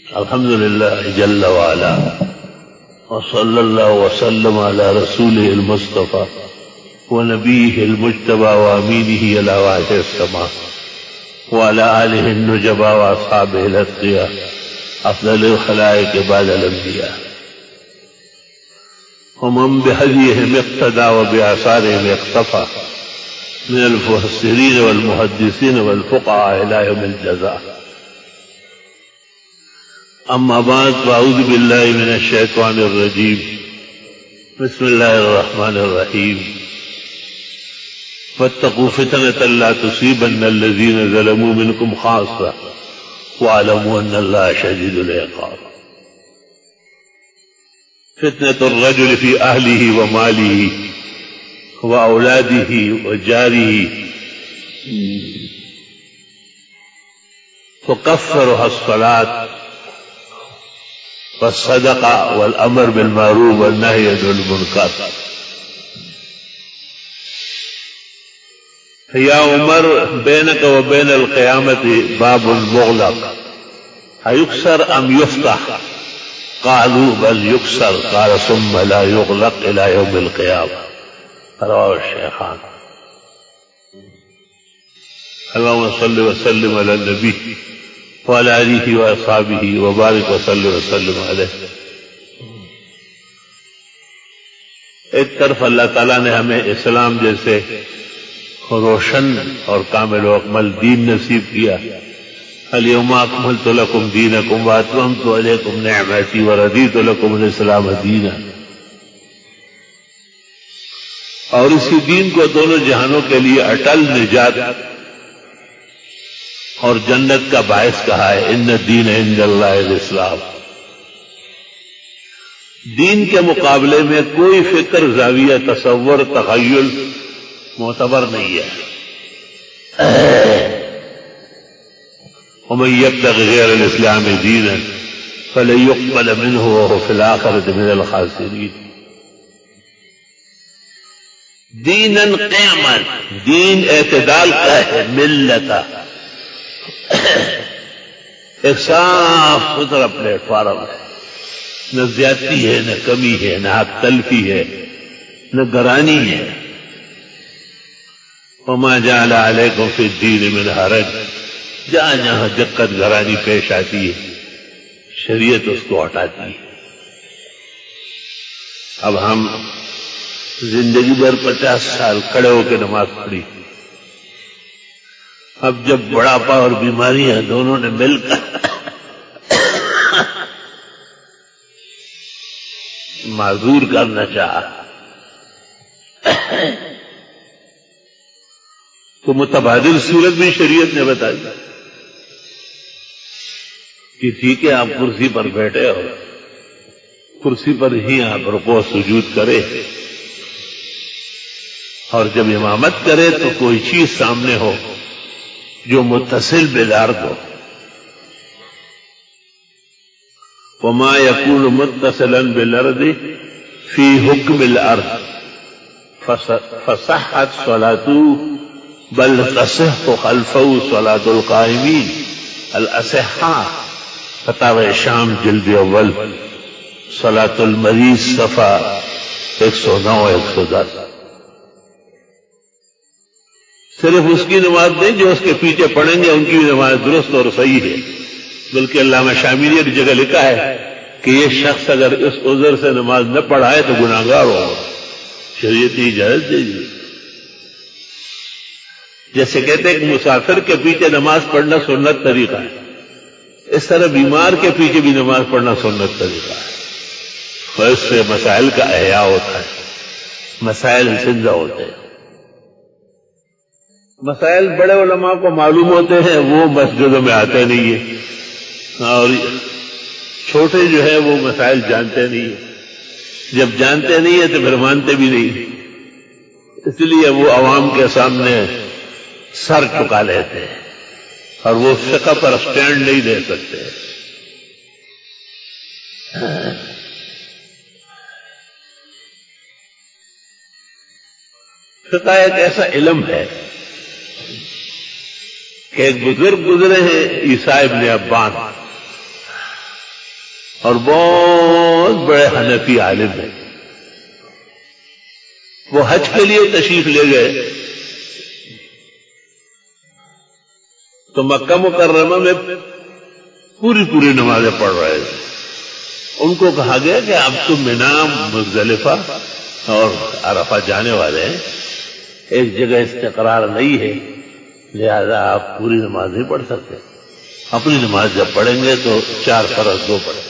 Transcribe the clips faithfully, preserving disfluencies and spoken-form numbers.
الحمد لله جل وعلا وصلى الله وسلم على رسوله المصطفى ونبيه المجتبى وامينه على وحي السماء وعلى آله النجبى واصحابه الاتقياء افضل الخلائق بعد الانبياء ومن بهديهم اقتدى وبآثارهم اقتفى من المفسرين والمحدثين والفقهاء الى يوم الجزاء. اما بعد فاعوذ بالله من الشیطان الرجیم بسم اللہ الرحمن الرحیم واتقوا فتنة لا تصيبن الذين ظلموا منكم خاصة واعلموا ان الله شديد العقاب. فتنة الرجل في اهله وماله واولاده وجاره فكفرها الصلاة والصدقة والأمر بالمعروف والنهي عن المنكر. يا عمر بينك وبين القيامة باب مغلق أيكسر أم يفتح؟ قالوا بل يكسر قال ثم لا يغلق إلى يوم القيامة. رواه الشيخان. اللهم صل وسلم على النبي وعلى آلہ وأصحابہ وبارک وسلم وسلم علیہ. ایک طرف اللہ تعالیٰ نے ہمیں اسلام جیسے روشن اور کامل و اکمل دین نصیب کیا. الیوم اکملت لکم دینکم واتممت علیکم نعمتی ورضیت لکم الاسلام دینا. اور اسی دین کو دونوں جہانوں کے لیے اٹل نجات اور جنت کا باعث کہا ہے. ان الدین عند اللہ الاسلام. دین کے مقابلے میں کوئی فکر، زاویہ، تصور، تخیل معتبر نہیں ہے. ومن يبتغ غير الاسلام دینا فلن يقبل منه وهو في الآخرة من الخاسرین. دینا قیما، دین اعتدال کا ہے. ملتا ایک صاف ستھرا پلیٹ فارم ہے. نہ زیادتی ہے، نہ کمی ہے، نہ حق تلفی ہے، نہ گرانی ہے. وما جعل علیکم فی الدین من حرج. جہاں جہاں دقت گرانی پیش آتی ہے شریعت اس کو ہٹاتی ہے. اب ہم زندگی بھر پچاس سال کھڑے ہو کے نماز پڑھی. اب جب بڑھاپا اور بیماریاں دونوں نے مل کر معذور کرنا چاہا تو متبادل صورت بھی شریعت نے بتا دی کہ ٹھیک ہے آپ کرسی پر بیٹھے ہو، کرسی پر ہی آپ رکوع سجود کرے، اور جب امامت کرے تو کوئی چیز سامنے ہو جو متصل بالارض ہو. وما يكون متصلا بالارض في حكم الارض فصحت صلاته بل تصح خلفه صلاة القائمين. الاصحاء فتاوی شام جلد اول صلاة المریض صفحہ ایک سو نو ایک سو دس. صرف اس کی نماز نہیں جو اس کے پیچھے پڑھیں گے ان کی نماز درست اور صحیح ہے، بلکہ علامہ شامی نے ایک جگہ لکھا ہے کہ یہ شخص اگر اس عذر سے نماز نہ پڑھائے تو گناہگار ہوگا. شریعت کی اجازت دے دی. جیسے کہتے ہیں کہ مسافر کے پیچھے نماز پڑھنا سنت طریقہ ہے، اس طرح بیمار کے پیچھے بھی نماز پڑھنا سنت طریقہ ہے. اور اس سے مسائل کا احیاء ہوتا ہے، مسائل زندہ ہوتے ہیں. مسائل بڑے علماء کو معلوم ہوتے ہیں، وہ مسجدوں میں آتے نہیں ہیں، اور چھوٹے جو ہے وہ مسائل جانتے نہیں ہیں. جب جانتے نہیں ہیں تو پھر مانتے بھی نہیں، اس لیے وہ عوام کے سامنے سر چکا لیتے ہیں اور وہ فقہ پر سٹینڈ نہیں لے سکتے. فقہ ایک ایسا علم ہے کہ ایک بزرگ گزرے ہیں عیسیٰ ابن عبان، اور بہت بڑے حنفی عالم ہیں. وہ حج کے لیے تشریف لے گئے تو مکہ مکرمہ میں پوری پوری نمازیں پڑھ رہے تھے. ان کو کہا گیا کہ اب تو منا مزدلفہ اور عرفہ جانے والے ہیں, ایک جگہ استقرار نہیں ہے, لہذا آپ پوری نماز نہیں پڑھ سکتے. اپنی نماز جب پڑھیں گے تو چار فرض دو پڑھیں.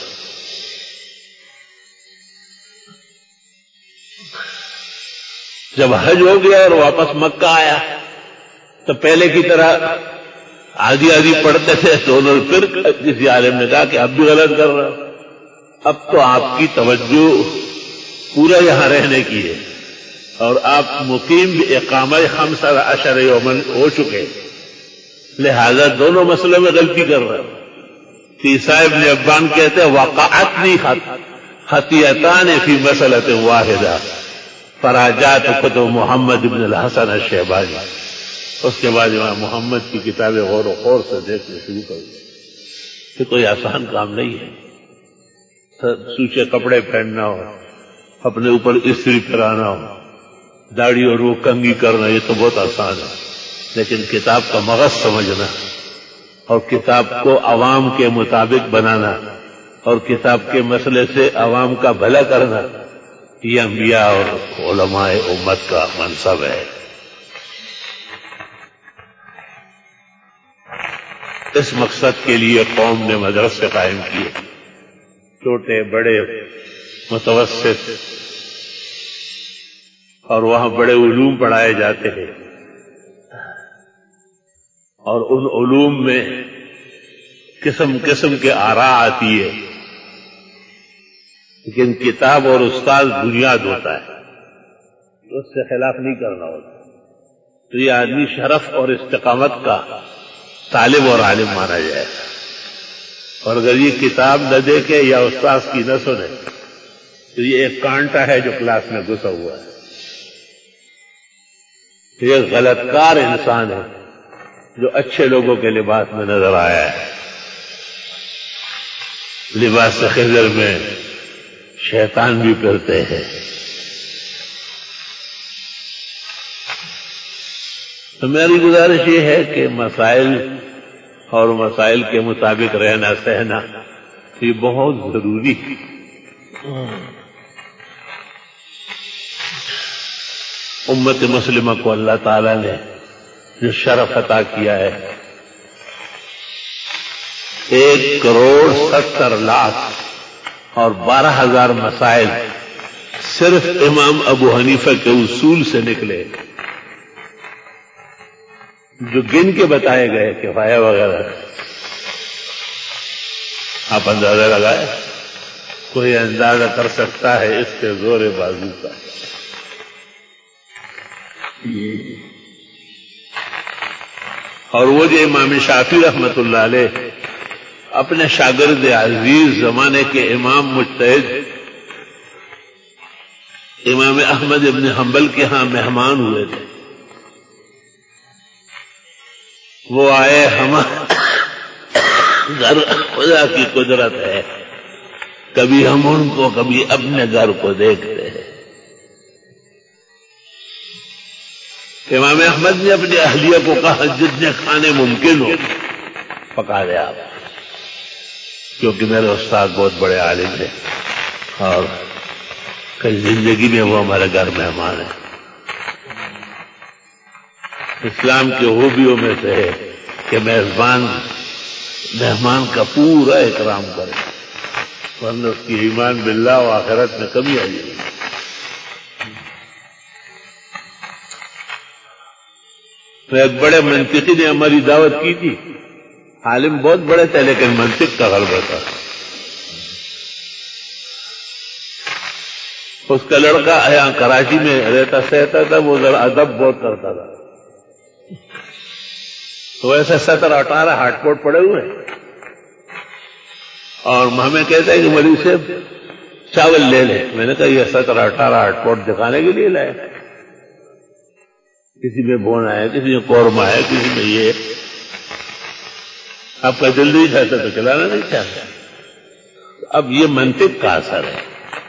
جب حج ہو گیا اور واپس مکہ آیا تو پہلے کی طرح آدھی آدھی پڑھتے تھے تو انہوں نے پھر کسی عالم نے کہا کہ اب بھی غلط کر رہا ہوں. اب تو آپ کی توجہ پورا یہاں رہنے کی ہے اور آپ مقیم اقامہ خمسہ عشر یومن ہو چکے, لہذا دونوں مسئلوں میں غلطی کر رہے ہیں. عیسیٰ ابن ابان کہتے ہیں وقعتنی خطیئتان فی مسئلۃ واحدہ فراجعت کتب محمد ابن الحسن الشیبانی. اس کے بعد امام محمد کی کتابیں غور و خوض سے دیکھنا شروع کر دی کہ کوئی آسان کام نہیں ہے. سوچے کپڑے پہننا ہو, اپنے اوپر استری پھرانا ہو, داڑھی اور وہ کنگھی کرنا, یہ تو بہت آسان ہے. لیکن کتاب کا مغز سمجھنا اور کتاب کو عوام کے مطابق بنانا اور کتاب کے مسئلے سے عوام کا بھلا کرنا, یہ انبیاء اور علماء امت کا منصب ہے. اس مقصد کے لیے قوم نے مدرسے قائم کیے, چھوٹے بڑے متوسط, اور وہاں بڑے علوم پڑھائے جاتے ہیں. اور ان علوم میں قسم قسم کے آراء آتی ہے, لیکن کتاب اور استاد بنیاد ہوتا ہے, اس سے خلاف نہیں کرنا ہوتا. تو یہ آدمی شرف اور استقامت کا طالب اور عالم مانا جائے گا. اور اگر یہ کتاب نہ دیکھے یا استاد کی نہ سنے تو یہ ایک کانٹا ہے جو کلاس میں گھسا ہوا ہے. یہ غلط کار انسان ہے جو اچھے لوگوں کے لباس میں نظر آیا ہے. لباس خضر میں شیطان بھی پھرتے ہیں. تو میری گزارش یہ ہے کہ مسائل اور مسائل کے مطابق رہنا سہنا یہ بہت ضروری ہے. امت مسلمہ کو اللہ تعالی نے جو شرف عطا کیا ہے, ایک کروڑ ستر لاکھ اور بارہ ہزار مسائل صرف امام ابو حنیفہ کے اصول سے نکلے جو گن کے بتائے گئے کفایہ وغیرہ. آپ اندازہ لگائے, کوئی اندازہ کر سکتا ہے اس کے زور بازو کا. اور وہ جو امام شافعی رحمت اللہ علیہ اپنے شاگرد عزیز زمانے کے امام مجتہد امام احمد ابن حنبل کے ہاں مہمان ہوئے تھے. وہ آئے, ہمارا گھر خدا کی قدرت ہے, کبھی ہم ان کو کبھی اپنے گھر کو دیکھتے ہیں. امام احمد نے اپنی اہلیہ کو کہا جتنے کھانے ممکن ہو پکا دے آپ, کیونکہ میرے استاد بہت بڑے عالم ہیں اور کئی زندگی میں وہ ہمارے گھر مہمان ہیں. اسلام کی خوبیوں میں سے ہے کہ میزبان مہمان کا پورا احترام کرے, ورنہ اس کی ایمان باللہ و آخرت میں کمی آئی ہے. تو ایک بڑے منطقی نے ہماری دعوت کی تھی, عالم بہت بڑے تھے لیکن منطق کا غلبہ تھا. اس کا لڑکا یہاں کراچی میں رہتا سہتا تھا, وہ ذرا ادب بہت کرتا تھا. تو ایسے ستر اٹھارہ ہاٹ پوٹ پڑے ہوئے اور ہمیں کہتے ہیں کہ مولوی صاحب چاول لے لیں. میں نے کہا یہ ستر اٹھارہ ہاٹ پوٹ دکھانے کے لیے لائے, کسی میں بونا ہے, کسی میں قورمہ ہے, کسی میں یہ. آپ کا دل نہیں چاہتا تو چلانا نہیں چاہتا. اب یہ منطق کا اثر ہے،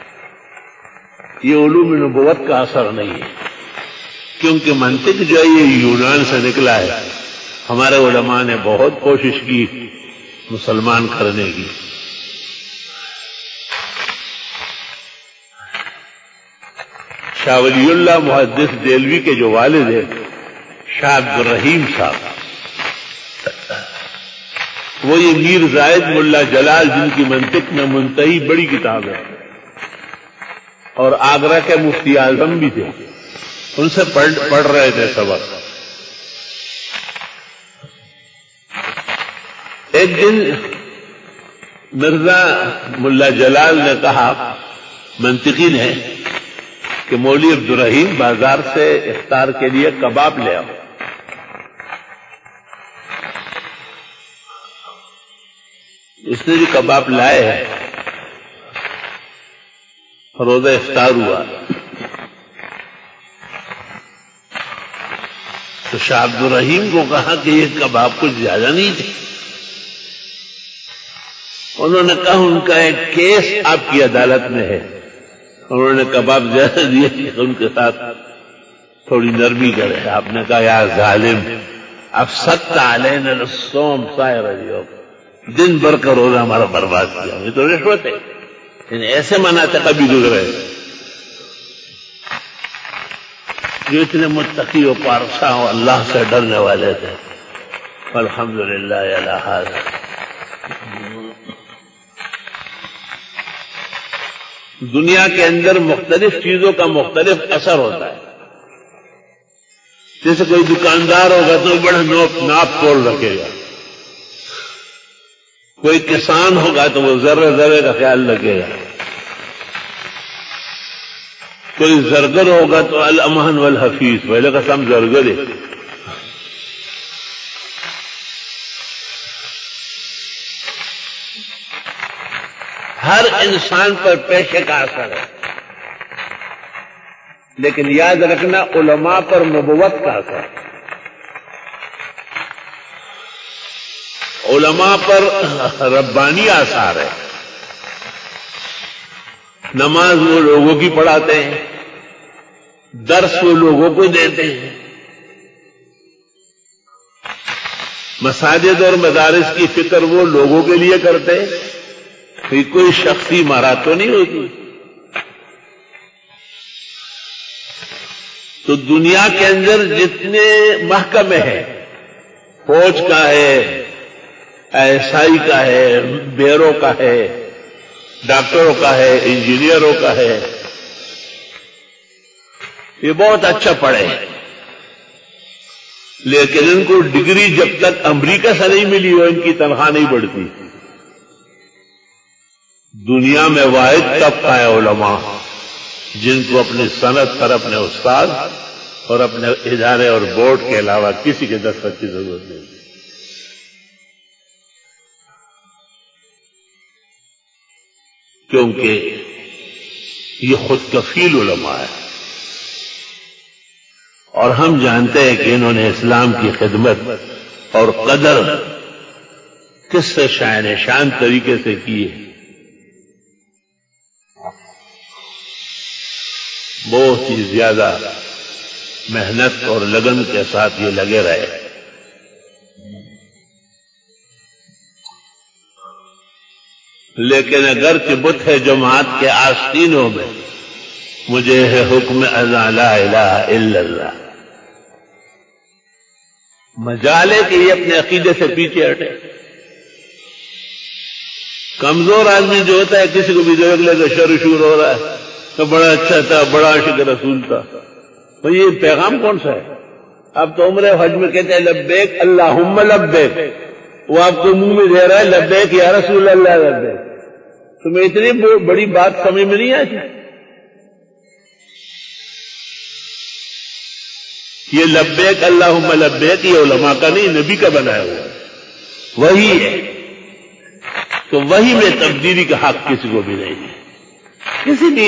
یہ علوم نبوت کا اثر نہیں ہے، کیونکہ منطق جو ہے یہ یونان سے نکلا ہے۔ ہمارے علماء نے بہت کوشش کی مسلمان کرنے کی۔ شاہ ولی اللہ محدث دہلوی کے جو والد ہیں شاہ عبد الرحیم صاحب، وہ یہ میر زائد ملا جلال جن کی منطق میں منتہی بڑی کتاب ہے، اور آگرہ کے مفتی اعظم بھی تھے، ان سے پڑھ پڑھ رہے تھے سبق۔ ایک دن مرزا ملا جلال نے کہا، منطقی نے، کہ مولوی عبد الرحیم بازار سے افطار کے لیے کباب لے آؤ۔ اس نے جو کباب لائے ہیں، روزہ افطار ہوا تو شاہ عبد الرحیم کو کہا کہ یہ کباب کچھ زیادہ نہیں تھے۔ انہوں نے کہا ان کا ایک کیس آپ کی عدالت میں ہے، انہوں نے کباب زیادہ دیے کہ ان کے ساتھ تھوڑی نرمی کرے۔ آپ نے کہا یا ظالم افسدت علینا الصوم سائر اليوم، دن بھر کا روزہ ہمارا برباد کیا، یہ تو رشوت ہے۔ یعنی ایسے مناتے کبھی گزرے جو اتنے متقی و پارسا و اللہ سے ڈرنے والے تھے۔ الحمدللہ علی ھذا۔ دنیا کے اندر مختلف چیزوں کا مختلف اثر ہوتا ہے۔ جیسے کوئی دکاندار ہوگا تو بڑا ناپ تول رکھے گا، کوئی کسان ہوگا تو وہ ذرے ذرے کا خیال رکھے گا، کوئی زرگر ہوگا تو الامان والحفیظ، پہلے کا سم زرگر ہے۔ ہر انسان پر پیشے کا اثر ہے، لیکن یاد رکھنا علماء پر نبوت کا اثر ہے۔ علماء پر ربانی آثار ہے۔ نماز وہ لوگوں کی پڑھاتے ہیں، درس وہ لوگوں کو دیتے ہیں، مساجد اور مدارس کی فکر وہ لوگوں کے لیے کرتے ہیں، کوئی شخصی مہارت تو نہیں ہوتی۔ تو دنیا کے اندر جتنے محکمے ہیں، فوج کا ہے، ایسائی کا ہے، بیرو کا ہے، ڈاکٹروں کا ہے، انجینئروں کا ہے، یہ بہت اچھا پڑھے، لیکن ان کو ڈگری جب تک امریکہ سے نہیں ملی ہو ان کی تنخواہ نہیں بڑھتی۔ دنیا میں واحد طبقہ ہے علماء جن کو اپنی صنعت پر اپنے استاد اور اپنے ادارے اور بورڈ کے علاوہ کسی کے دستخط کی ضرورت نہیں، کیونکہ یہ خود کفیل علماء ہے، اور ہم جانتے ہیں کہ انہوں نے اسلام کی خدمت اور قدر کس سے شائن شان طریقے سے کی ہے۔ بہت ہی زیادہ محنت اور لگن کے ساتھ یہ لگے رہے۔ لیکن اگر کہ بت ہے جماعت کے آستینوں میں، مجھے ہے حکم ازاں لا الہ الا اللہ، مجالے کہ یہ اپنے عقیدے سے پیچھے ہٹے۔ کمزور آدمی جو ہوتا ہے کسی کو بھی دیکھ لے تو شر شور ہو رہا ہے تو بڑا اچھا تھا، بڑا عاشق رسول تھا، تو یہ پیغام کون سا ہے؟ اب تو عمرہ حج میں کہتے ہیں لبیک اللہم لبیک، وہ آپ کو منہ میں دے رہا ہے لبیک یا رسول اللہ لبیک، تمہیں اتنی بڑی بات سمجھ میں نہیں آتی؟ یہ لبیک اللہم لبیک یہ علماء کا نہیں، نبی کا بنایا ہوا ہے، وہی ہے۔ تو وہی میں تبدیلی کا حق کسی کو بھی نہیں ہے، کسی بھی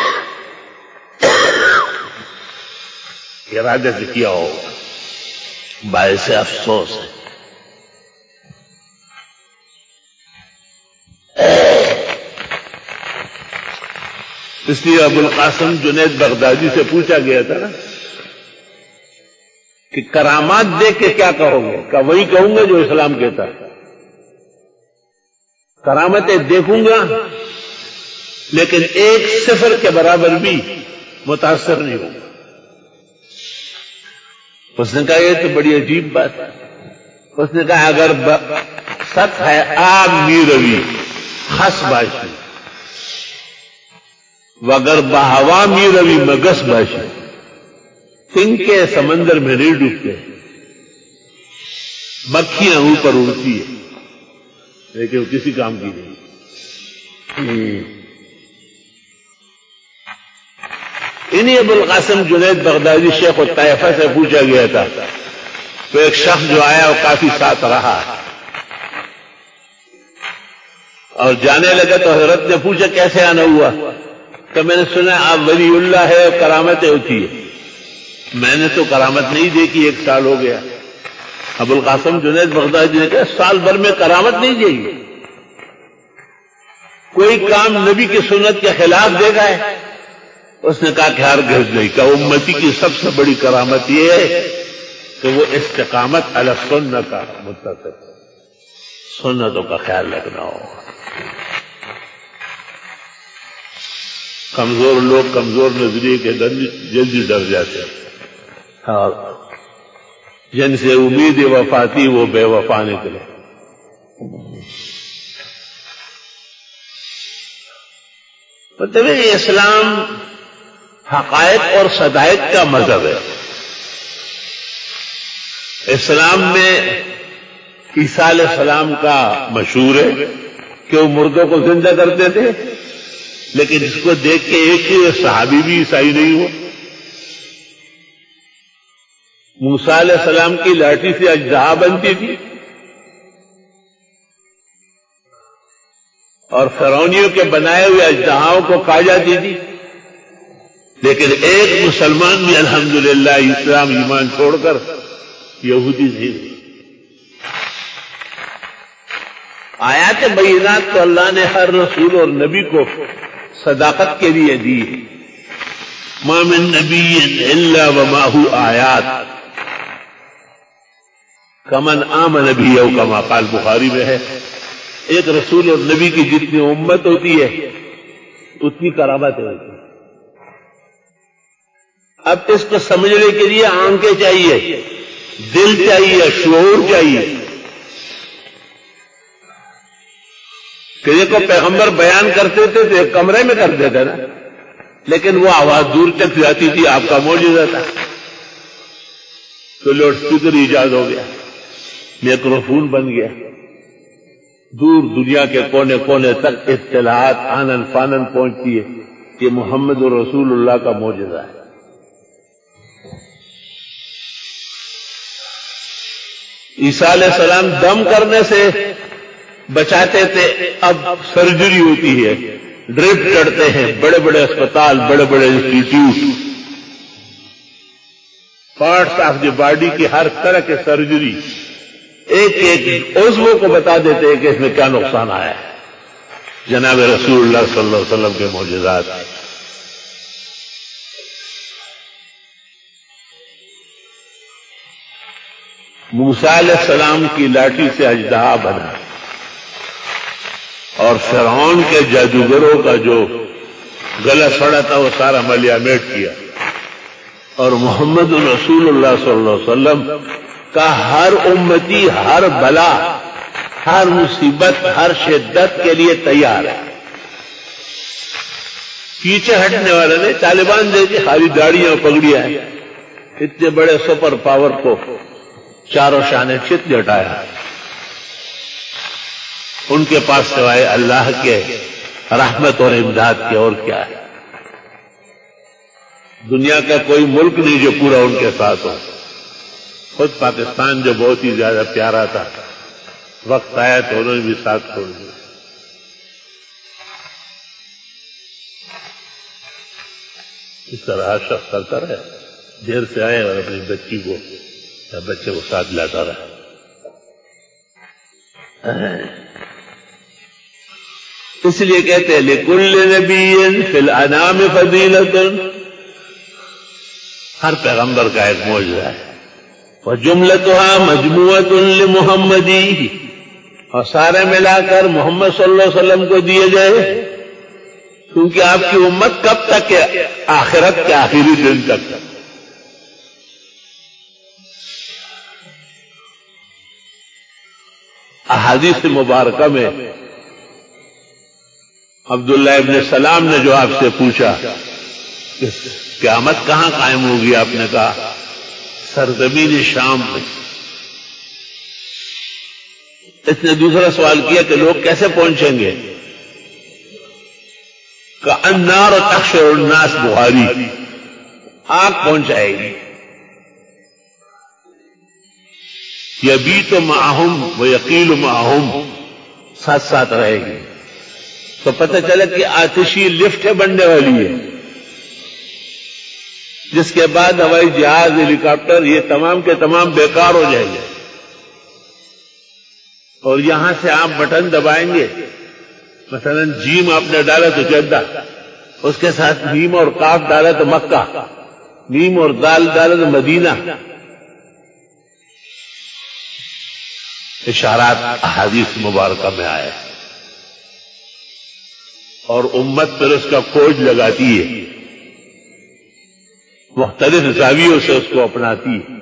ارادے سے کیا ہوگا، باعث افسوس ہے۔ اس لیے ابو القاسم جنید بغدادی سے پوچھا گیا تھا نا کہ کرامات دیکھ کے کیا کہو گے؟ کہ وہی کہوں گا جو اسلام کہتا ہے، کرامتیں دیکھوں گا لیکن ایک صفر کے برابر بھی متاثر نہیں ہوں گا۔ اس نے کہا یہ تو بڑی عجیب بات ہے۔ اس نے کہا اگر سچ ہے آب می روی خس باشی وگر بہوا می روی مگس باشی، تن کے سمندر میں نہیں ڈوبتے، مکھیاں اوپر اڑتی ہے لیکن وہ کسی کام کی نہیں۔ انہیں ابو القاسم جنید بغدادی شیخ الطائفہ سے پوچھا گیا تھا، تو ایک شخص جو آیا وہ کافی ساتھ رہا اور جانے لگا تو حضرت نے پوچھا کیسے آنا ہوا؟ تو میں نے سنا آپ ولی اللہ ہے اور کرامتیں ہوتی ہے۔ میں نے تو کرامت نہیں دیکھی، ایک سال ہو گیا۔ ابو القاسم جنید بغدادی نے کہا سال بھر میں کرامت نہیں دے گی؟ کوئی کام نبی کی سنت کے خلاف دے گا ہے؟ اس نے کہا کہ ہرگز نہیں، کہ امتی کی سب سے بڑی کرامت یہ ہے کہ وہ استقامت علی السنہ کا متفق، سنتوں کا خیال رکھنا ہو۔ کمزور لوگ کمزور نظریے کے جلدی ڈر جاتے ہیں اور جن سے امید وفا تھی وہ بے وفا نکلے۔ مطلب اسلام حقائق اور صدائق کا مذہب ہے۔ اسلام میں عیسیٰ علیہ السلام کا مشہور ہے کہ وہ مردوں کو زندہ کرتے تھے، لیکن جس کو دیکھ کے ایک صحابی بھی عیسائی نہیں ہوا۔ موسیٰ علیہ السلام کی لاٹھی سے اژدہا بنتی تھی اور فرعونیوں کے بنائے ہوئے اژدہاؤں کو کھا جاتی تھی، لیکن ایک مسلمان بھی الحمدللہ اسلام ایمان چھوڑ کر یہودی نہیں ہوئی۔ آیات بینات تو اللہ نے ہر رسول اور نبی کو صداقت کے لیے دی ہے۔ ما من نبی الا ومعہ آیات کمن آمن بھی او کما قال بخاری میں ہے، ایک رسول اور نبی کی جتنی امت ہوتی ہے اتنی کرامت ہوتی ہے۔ اب اس کو سمجھنے کے لیے آنکھیں چاہیے، دل چاہیے، شعور چاہیے کہ دیکھو پیغمبر بیان کرتے تھے تو ایک کمرے میں کرتے تھے نا، لیکن وہ آواز دور تک جاتی تھی، آپ کا معجزہ تھا۔ تو لاؤڈ اسپیکر ایجاد ہو گیا، مائکروفون بن گیا، دور دنیا کے کونے کونے تک اطلاعات آنن فانن پہنچتی ہے کہ محمد رسول اللہ کا معجزہ ہے۔ عیسیٰ علیہ السلام دم کرنے سے بچاتے تھے، اب سرجری ہوتی ہے، ڈرپ چڑھتے ہیں، بڑے بڑے اسپتال، بڑے بڑے institute, parts of the body کی ہر طرح کے سرجری ایک ایک عضو کو بتا دیتے ہیں کہ اس میں کیا نقصان آیا ہے۔ جناب رسول اللہ صلی اللہ علیہ وسلم کے معجزات۔ موسیٰ علیہ السلام کی لاٹھی سے اژدہا بنا اور فرعون کے جادوگروں کا جو گلا سڑا تھا وہ سارا ملیا میٹ کیا، اور محمد رسول اللہ صلی اللہ علیہ وسلم کا ہر امتی ہر بلا، ہر مصیبت، ہر شدت کے لیے تیار ہے۔ پیچھے ہٹنے والا نہیں، طالبان دیکھیے خالی داڑیاں پگڑیاں ہیں، اتنے بڑے سپر پاور کو چاروں شانے چت جٹایا، ان کے پاس سوائے اللہ کے رحمت اور امداد کے اور کیا ہے؟ دنیا کا کوئی ملک نہیں جو پورا ان کے ساتھ ہو۔ خود پاکستان جو بہت ہی زیادہ پیارا تھا، وقت آیا تو انہوں نے بھی ساتھ چھوڑ دیا۔ اس طرح شخص کرتا رہے، دیر سے آئے اور اپنی بچی کو یا بچے کو ساتھ لاتا رہا۔ اس لیے کہتے ہیں لکل نبی فی الانام فضیلۃ، ہر پیغمبر کا ایک معجزہ ہے، وجملتها مجموعۃ لمحمدی، اور سارے ملا کر محمد صلی اللہ علیہ وسلم کو دیے گئے، کیونکہ آپ کی امت کب تک ہے؟ آخرت کے آخری دن تک۔ احادیث مبارکہ میں عبداللہ ابن سلام نے جو آپ سے پوچھا کہ قیامت کہاں قائم ہوگی، آپ نے کہا سرزمین شام میں۔ اس نے دوسرا سوال کیا کہ لوگ کیسے پہنچیں گے؟ کہ النار تحشر الناس بخاری، آگ پہنچائے گی، یبیت معہم ویقیل معہم، ساتھ ساتھ رہے گی۔ تو پتہ چلا کہ آتشی لفٹ بننے والی ہے، جس کے بعد ہوائی جہاز، ہیلی کاپٹر، یہ تمام کے تمام بیکار ہو جائیں گے، اور یہاں سے آپ بٹن دبائیں گے، مثلا جیم آپ نے ڈالا تو جدہ، اس کے ساتھ میم اور کاف ڈالا تو مکہ، میم اور دال ڈالا تو مدینہ۔ اشارات احادیث مبارکہ میں آئے، اور امت پر اس کا کھوج لگاتی ہے، مختلف زاویوں سے اس کو اپناتی ہے۔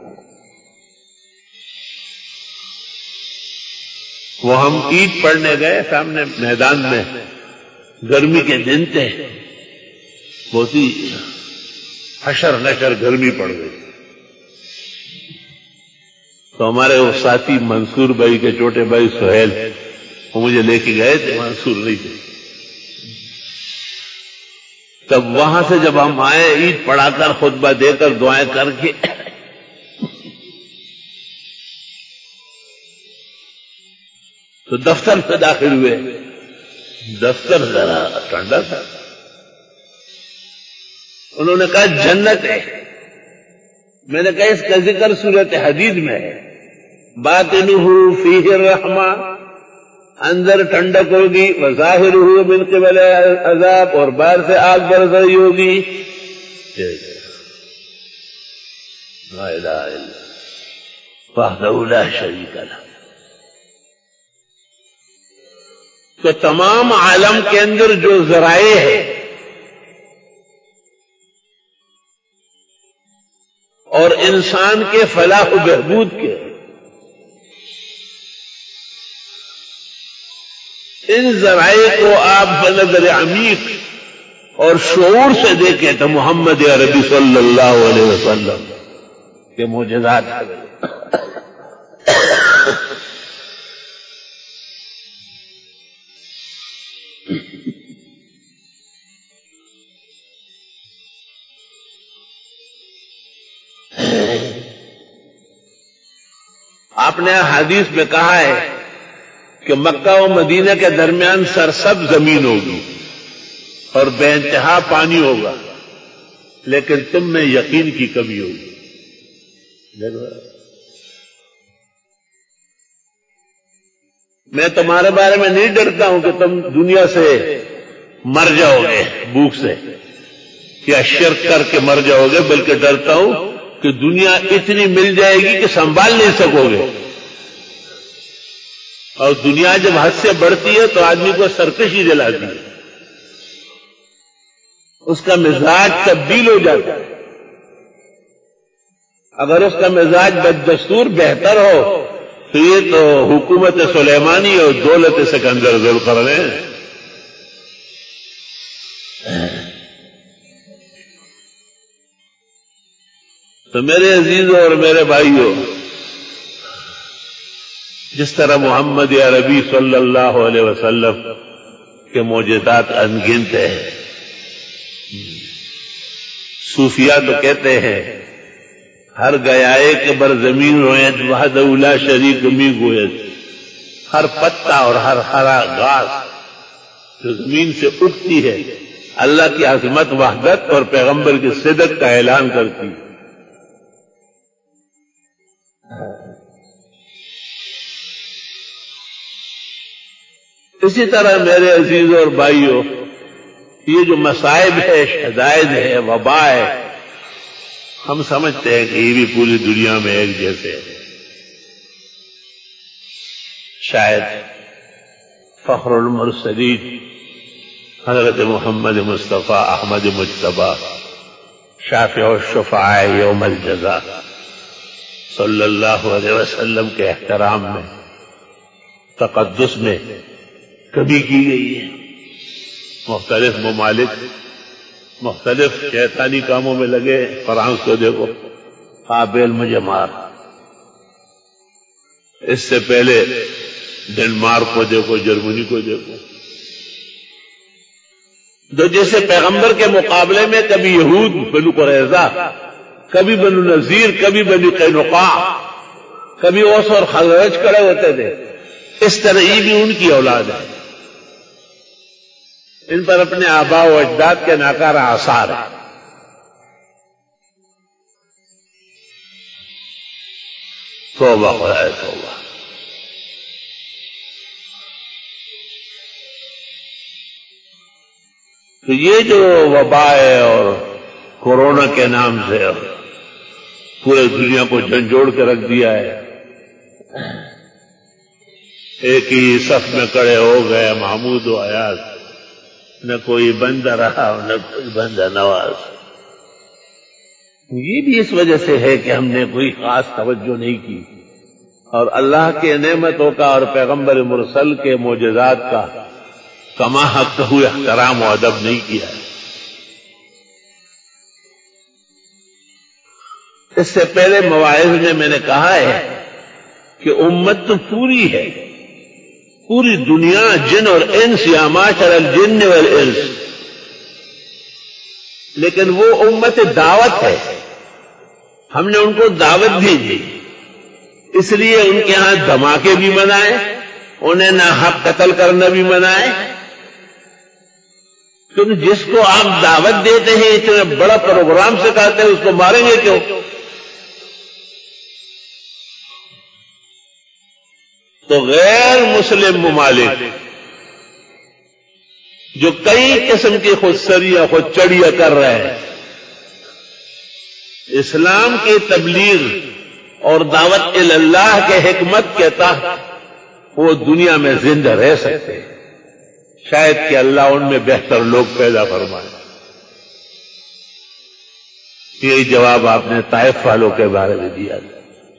وہ ہم عید پڑھنے گئے، سامنے میدان میں گرمی کے دن تھے، بہت ہی حشر نشر گرمی پڑ گئی، تو ہمارے وہ ساتھی منصور بھائی کے چھوٹے بھائی سہیل، وہ مجھے لے کے گئے تھے، منصور نہیں تھے۔ تب وہاں سے جب ہم آئے، عید پڑھا کر، خطبہ دے کر، دعائیں کر کے، تو دفتر سے داخل ہوئے، دفتر ذرا ٹھنڈا تھا، انہوں نے کہا جنت ہے، میں نے کہا اس کا ذکر صورت حدید میں ہے، باطنہ فیہ الرحمہ، اندر ٹھنڈک ہوگی، وظاہرہ من قبل عذاب، اور باہر سے آگ برس رہی ہوگی۔ لا الہ الا اللہ وحدہ لا شریک لہ۔ تو تمام عالم کے اندر جو ذرائع ہے اور انسان کے فلاح و بہبود کے، ان ذرائع کو آپ بنظر عمیق اور شعور سے دیکھیں تو محمد عربی صلی اللہ علیہ وسلم کے معجزات ہیں۔ آپ نے حدیث میں کہا ہے کہ مکہ و مدینہ کے درمیان سرسبز زمین ہوگی اور بے انتہا پانی ہوگا، لیکن تم میں یقین کی کمی ہوگی۔ میں تمہارے بارے میں نہیں ڈرتا ہوں کہ تم دنیا سے مر جاؤ گے بھوک سے یا شرک کر کے مر جاؤ گے، بلکہ ڈرتا ہوں کہ دنیا اتنی مل جائے گی کہ سنبھال نہیں سکو گے، اور دنیا جب حد سے بڑھتی ہے تو آدمی کو سرکشی دلاتی ہے، اس کا مزاج تبدیل ہو جاتا ہے۔ اگر اس کا مزاج بددستور بہتر ہو تو یہ تو حکومت سلیمانی اور دولت سکندر ذوالقرنین ہے۔ تو میرے عزیزوں اور میرے بھائیوں، جس طرح محمد عربی صلی اللہ علیہ وسلم کے معجزات انگنت ہیں، صوفیہ تو کہتے ہیں ہر گیائے کے بر زمین رویت وحدہ لا شریک می گویت، ہر پتا اور ہر ہرا گھاس جو زمین سے اٹھتی ہے اللہ کی عظمت، وحدت اور پیغمبر کی صدق کا اعلان کرتی ہے۔ اسی طرح میرے عزیزوں اور بھائیوں، یہ جو مصائب ہے، شدائد ہے، وبا ہے، ہم سمجھتے ہیں کہ یہ بھی پوری دنیا میں ایک جیسے ہے۔ شاید فخر المرسلین حضرت محمد مصطفیٰ احمد مجتبیٰ شافع الشفعاء یوم الجزا صلی اللہ علیہ وسلم کے احترام میں، تقدس میں کمی کی گئی ہے۔ مختلف ممالک مختلف شیطانی کاموں میں لگے۔ فرانس کو دیکھو، قابل مجھے مار، اس سے پہلے ڈنمارک کو دیکھو، جرمنی کو دیکھو، جو جیسے پیغمبر کے مقابلے میں کبھی یہود بنو قریظہ، کبھی بنو نذیر، کبھی بنو قینقاع، کبھی اوس اور خزرج کھڑے ہوتے تھے، اس طرح یہ بھی ان کی اولاد ہے۔ ان پر اپنے آباء و اجداد کے ناکارہ آثار ہیں۔ توبہ خدا توبہ۔ تو یہ جو وبا ہے اور کورونا کے نام سے پورے دنیا کو جھنجھوڑ کے رکھ دیا ہے، ایک ہی صف میں کھڑے ہو گئے محمود و ایاز، نہ کوئی بندہ رہا نہ کوئی بندہ نواز۔ یہ بھی اس وجہ سے ہے کہ ہم نے کوئی خاص توجہ نہیں کی اور اللہ کے نعمتوں کا اور پیغمبر مرسل کے معجزات کا کما حق ہوئے احترام و ادب نہیں کیا ہے۔ اس سے پہلے مواعظ میں میں نے کہا ہے کہ امت تو پوری ہے، پوری دنیا، جن اور انس، یا معاشر الجن والانس، لیکن وہ امت دعوت ہے۔ ہم نے ان کو دعوت بھیجی، اس لیے ان کے ہاں دھماکے بھی منائے، انہیں ناحق قتل کرنا بھی منائے، کیونکہ جس کو آپ دعوت دیتے ہیں، اتنا بڑا پروگرام سکھاتے ہیں، اس کو ماریں گے کیوں؟ تو غیر مسلم ممالک جو کئی قسم کی خودسریاں خود چڑیاں کر رہے ہیں، اسلام کی تبلیغ اور دعوت اللہ کے حکمت کے تحت وہ دنیا میں زندہ رہ سکتے ہیں۔ شاید کہ اللہ ان میں بہتر لوگ پیدا فرمائے۔ یہی جواب آپ نے طائف والوں کے بارے میں دیا تھا۔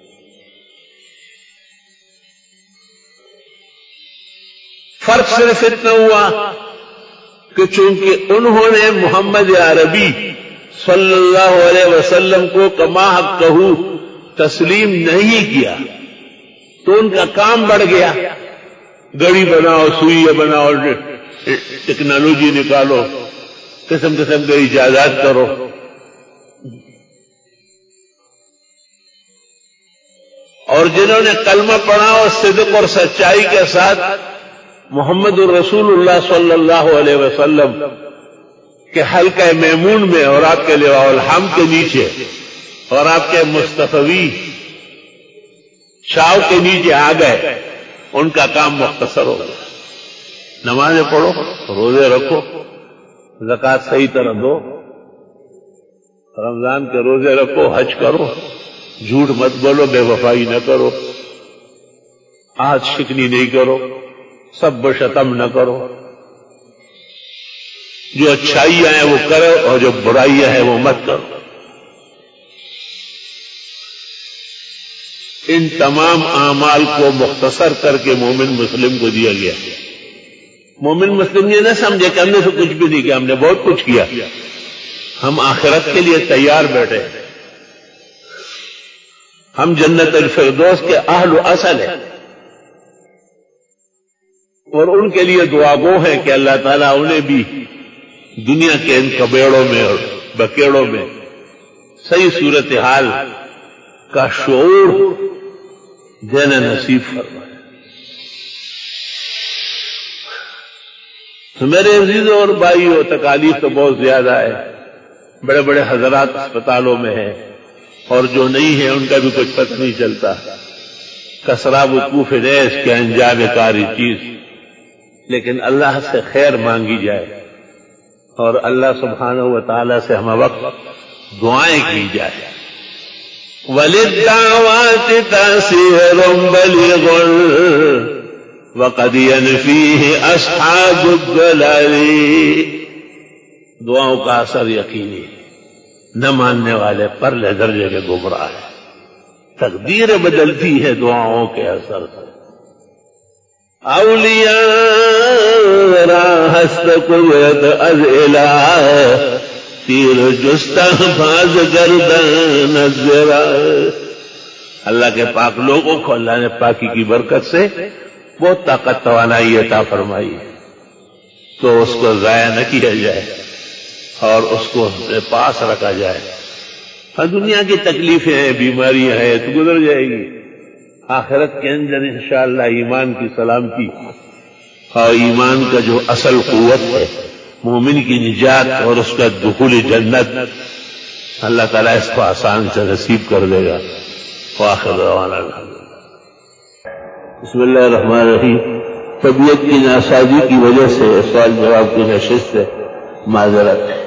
فرق صرف اتنا ہوا کہ چونکہ انہوں نے محمد عربی صلی اللہ علیہ وسلم کو کما حق کہو تسلیم نہیں کیا، تو ان کا کام بڑھ گیا، گڑی بناؤ، سوئی بناؤ، ٹیکنالوجی نکالو، قسم قسم کے ایجادات کرو۔ اور جنہوں نے کلمہ پڑھا اور صدق اور سچائی کے ساتھ محمد الرسول اللہ صلی اللہ علیہ وسلم کے حلقہ میمون میں اور آپ کے لواء الحمد کے نیچے اور آپ کے مصطفی شاو کے نیچے آ گئے، ان کا کام مختصر ہو گیا۔ نمازیں پڑھو، روزے رکھو، زکوٰۃ صحیح طرح دو، رمضان کے روزے رکھو، حج کرو، جھوٹ مت بولو، بے وفائی نہ کرو، آج شکنی نہیں کرو، سب شتم نہ کرو، جو اچھائیاں ہیں وہ کرو اور جو برائیاں ہیں وہ مت کرو۔ ان تمام اعمال کو مختصر کر کے مومن مسلم کو دیا گیا۔ مومن مسلم یہ نہ سمجھے کہ ہم نے تو کچھ بھی نہیں کیا، ہم نے بہت کچھ کیا، ہم آخرت کے لیے تیار بیٹھے، ہم جنت الفردوس کے اہل و اصل ہیں، اور ان کے لیے دعا گو ہے کہ اللہ تعالیٰ انہیں بھی دنیا کے ان کبیڑوں میں اور بکیڑوں میں صحیح صورتحال کا شعور دینا نصیب فرمائے۔ تو میرے عزیزوں اور بھائیوں، تکالیف تو بہت زیادہ ہے، بڑے بڑے حضرات اسپتالوں میں ہیں، اور جو نہیں ہیں ان کا بھی کچھ پتہ نہیں چلتا۔ کسراب وقوف نیس کے انجام کاری چیز، لیکن اللہ سے خیر مانگی جائے اور اللہ سبحانہ و تعالی سے ہم وقت دعائیں کی جائے. وَلِلدَّعْوَاتِ تَأْثِيرٌ بَلِيغٌ وَقَدْ يَنْفِيهِ أَصْحَابُ الضَّلَالِ. دعاؤں کا اثر یقینی ہے، نہ ماننے والے پر لے درجے کے گمراہ ہے. تقدیر بدلتی ہے دعاؤں کے اثر سے. اولیاء را ہست قوت از الہ تیر جستہ باز گردن الزرا. اللہ کے پاک لوگوں کو اللہ نے پاکی کی برکت سے بہت طاقت توانائی عطا فرمائی ہے، تو اس کو ضائع نہ کیا جائے اور اس کو پاس رکھا جائے. ہر دنیا کی تکلیفیں ہیں، بیماریاں ہیں، تو گزر جائے گی. آخرت کے اندر انشاءاللہ ایمان کی سلامتی اور ایمان کا جو اصل قوت ہے، مومن کی نجات اور اس کا دخول جنت، اللہ تعالیٰ اس کو آسان سے نصیب کر دے گا. وآخر دعوانا بسم اللہ الرحمن الرحیم. طبیعت کی ناسازی کی وجہ سے سوال جواب کی نشست سے معذرت.